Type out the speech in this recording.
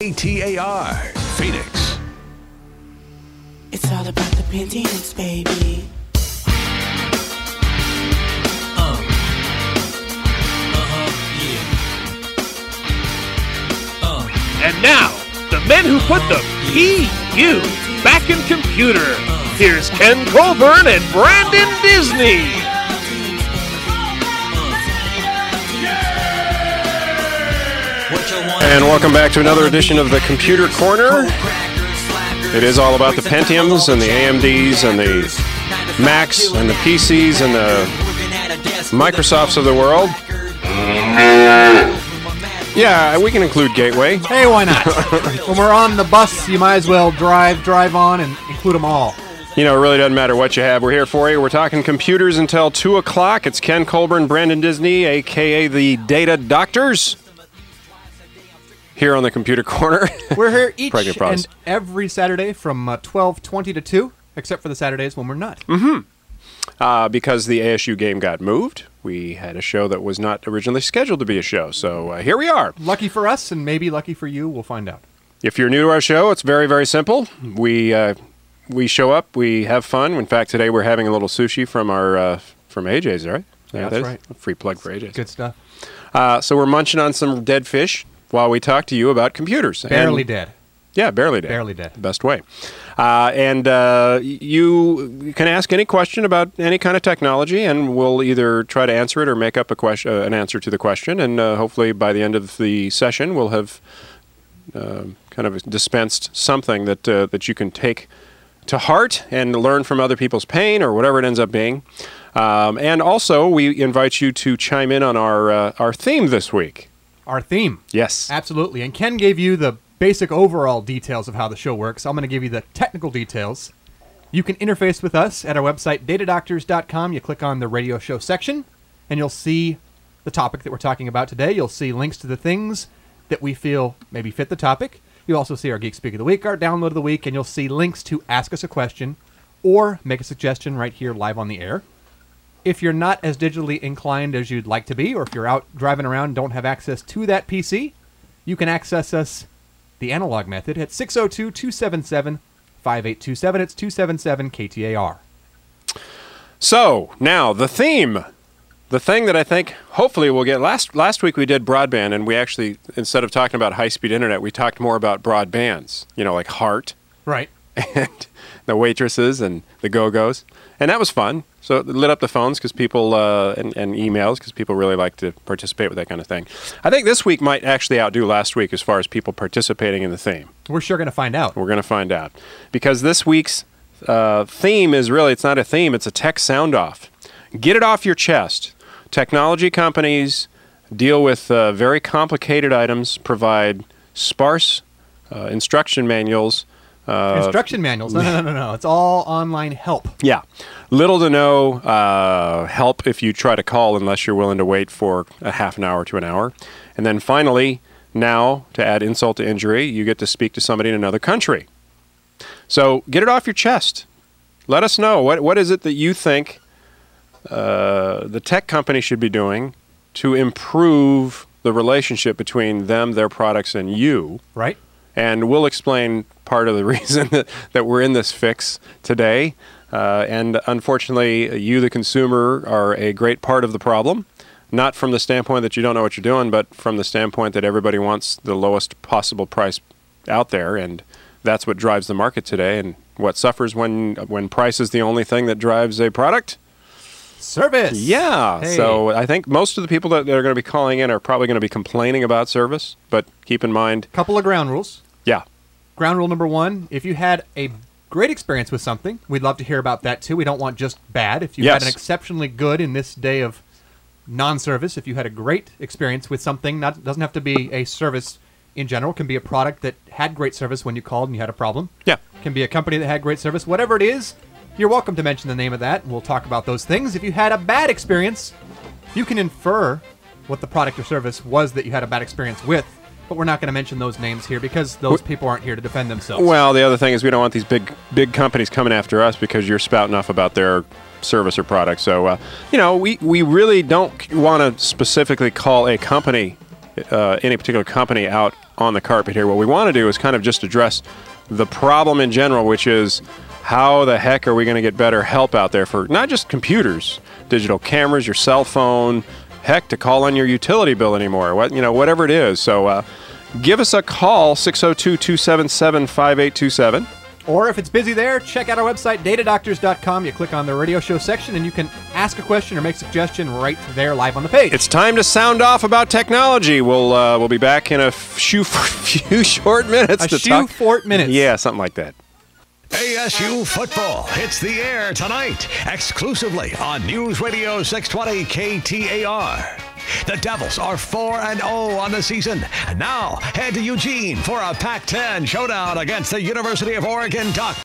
KTAR, Phoenix. It's all about the Pentiums, baby. And now, the men who put the P-U back in computer. Here's Ken Colburn and Brandon Disney. And welcome back to another edition of the Computer Corner. It is all about the Pentiums and the AMDs and the Macs and the PCs and the Microsofts of the world. Yeah, we can include Gateway. Hey, why not? When we're on the bus, you might as well drive on and include them all. You know, it really doesn't matter what you have. We're here for you. We're talking computers until 2 o'clock. It's Ken Colburn, Brandon Disney, a.k.a. the Data Doctors, here on the Computer Corner. We're here each and every Saturday from 12:20 to 2, except for the Saturdays when we're not. Because the ASU game got moved, we had a show that was not originally scheduled to be a show. So here we are. Lucky for us, and maybe lucky for you. We'll find out. If you're new to our show, it's very, very simple. We show up, we have fun. In fact, today we're having a little sushi from our from AJ's, right? Yeah, that's right. A free plug for AJ's. Good stuff. So we're munching on some dead fish while we talk to you about computers. Barely dead. Yeah, barely dead. Barely dead. Best way. And you can ask any question about any kind of technology, and we'll either try to answer it or make up an answer to the question. And hopefully by the end of the session, we'll have kind of dispensed something that you can take to heart and learn from other people's pain or whatever it ends up being. And also, we invite you to chime in on our theme this week. Our theme. Yes. Absolutely. And Ken gave you the basic overall details of how the show works. I'm going to give you the technical details. You can interface with us at our website, datadoctors.com. You click on the radio show section, and you'll see the topic that we're talking about today. You'll see links to the things that we feel maybe fit the topic. You'll also see our Geek Speak of the Week, our Download of the Week, and you'll see links to ask us a question or make a suggestion right here live on the air. If you're not as digitally inclined as you'd like to be, or if you're out driving around and don't have access to that PC, you can access us the analog method at 602-277-5827. It's 277-KTAR. So, now, the theme. The thing that I think, hopefully, we'll get... Last week we did broadband, and we actually, instead of talking about high-speed internet, we talked more about broadbands. You know, like Heart. Right. And the waitresses and the go-go's. And that was fun. So it lit up the phones because people, and emails, because people really like to participate with that kind of thing. I think this week might actually outdo last week as far as people participating in the theme. We're sure going to find out. We're going to find out. Because this week's theme is really, it's not a theme, it's a tech sound-off. Get it off your chest. Technology companies deal with very complicated items, provide sparse instruction manuals. Instruction manuals? No. It's all online help. Yeah. Little to no help if you try to call unless you're willing to wait for a half an hour to an hour. And then finally, now, to add insult to injury, you get to speak to somebody in another country. So get it off your chest. Let us know. What is it that you think the tech company should be doing to improve the relationship between them, their products, and you? Right. And we'll explain part of the reason that we're in this fix today. And unfortunately, you, the consumer, are a great part of the problem. Not from the standpoint that you don't know what you're doing, but from the standpoint that everybody wants the lowest possible price out there. And that's what drives the market today. And what suffers when price is the only thing that drives a product? Service. Yeah. Hey. So I think most of the people that are going to be calling in are probably going to be complaining about service. But keep in mind... Couple of ground rules. Yeah. Ground rule number one, if you had a great experience with something, we'd love to hear about that too. We don't want just bad. If you had an exceptionally good in this day of non-service, if you had a great experience with something, doesn't have to be a service in general. It can be a product that had great service when you called and you had a problem. Yeah. It can be a company that had great service. Whatever it is, you're welcome to mention the name of that, and we'll talk about those things. If you had a bad experience, you can infer what the product or service was that you had a bad experience with, but we're not going to mention those names here because those people aren't here to defend themselves. Well, the other thing is we don't want these big companies coming after us because you're spouting off about their service or product. So, we really don't want to specifically call a company, any particular company, out on the carpet here. What we want to do is kind of just address the problem in general, which is how the heck are we going to get better help out there for not just computers, digital cameras, your cell phone, heck, to call on your utility bill anymore, whatever it is. So give us a call, 602-277-5827. Or if it's busy there, check out our website, datadoctors.com. You click on the radio show section, and you can ask a question or make a suggestion right there live on the page. It's time to sound off about technology. We'll be back in a few short minutes to talk. Short minutes. Yeah, something like that. ASU football hits the air tonight, exclusively on News Radio 620 KTAR. The Devils are 4-0 on the season. And now, head to Eugene for a Pac-10 showdown against the University of Oregon Ducks.